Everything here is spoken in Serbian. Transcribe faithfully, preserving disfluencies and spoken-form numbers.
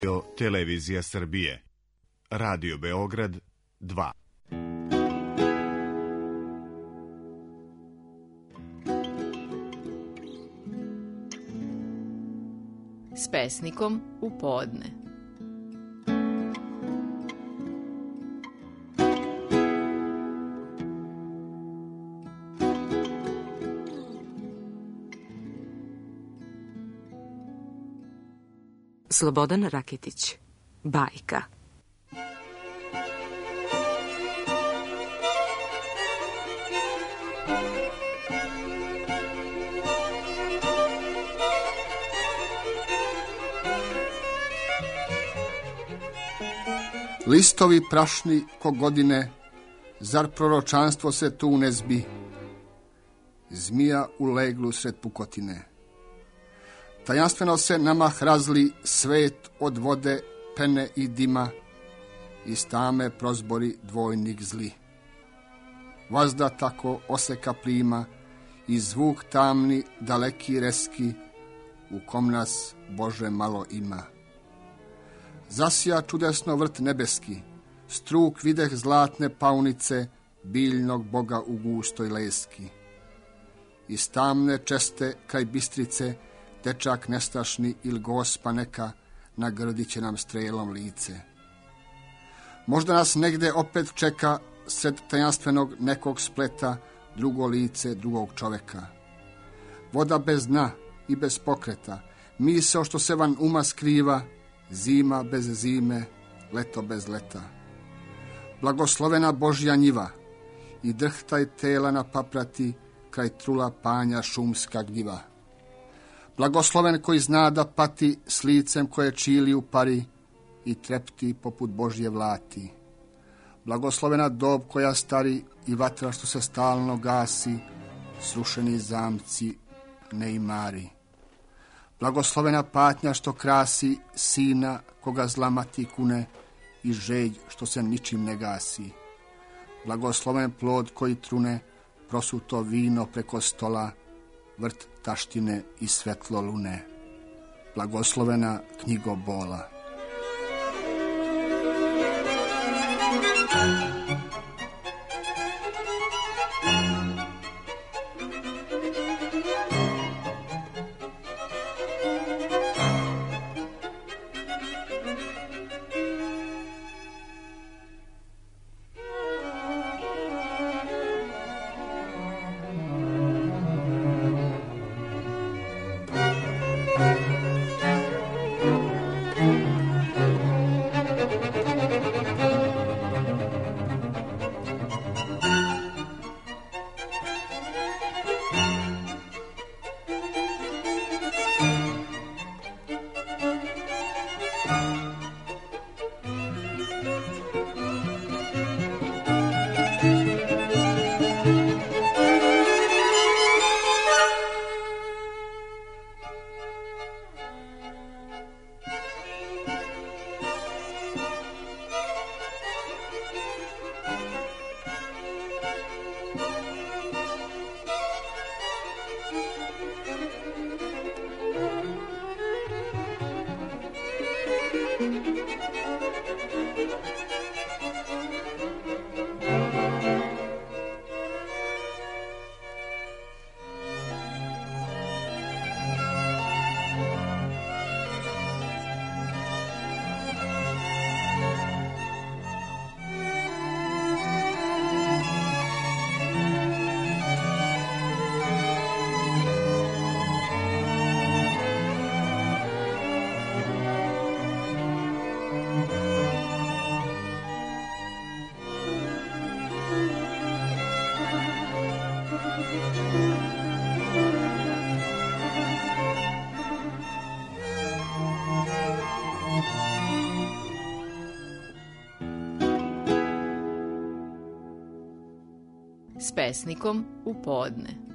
Televizija Srbije. Radio Beograd dva. S pesnikom u podne. Slobodan Rakitić. Bajka. Listovi prašni ko godine, zar proročanstvo se tu ne zbi? Zmija u leglu sred pukotine. Tajanstveno se namah razli svet od vode, pene i dima, iz tame prozbori dvojnik zli. Vazda tako oseka plima i zvuk tamni, daleki, reski, u kom nas Bože malo ima. Zasija čudesno vrt nebeski, struk videh zlatne paunice, biljnog Boga u gustoj leski. Iz tamne česte kraj Bistrice, dečak nestašni ili gospa neka, nagrdi će nam strelom lice. Možda nas negde opet čeka, sred tajanstvenog nekog spleta, drugo lice drugog čoveka. Voda bez dna i bez pokreta, misao što se van uma skriva, zima bez zime, leto bez leta. Blagoslovena Božja njiva i drhtaj tela na paprati, kraj trula panja šumska gljiva. Blagosloven koji zna da pati s licem koje čili u pari i trepti poput Božje vlati. Blagoslovena dob koja stari i vatra što se stalno gasi, srušeni zamci neimari. Blagoslovena patnja što krasi sina koga zlamati kune i žeđ što se ničim ne gasi. Blagosloven plod koji trune, prosuto vino preko stola, vrt taštine i svetlo lune. Blagoslovena knjigo bola. S pesnikom u podne.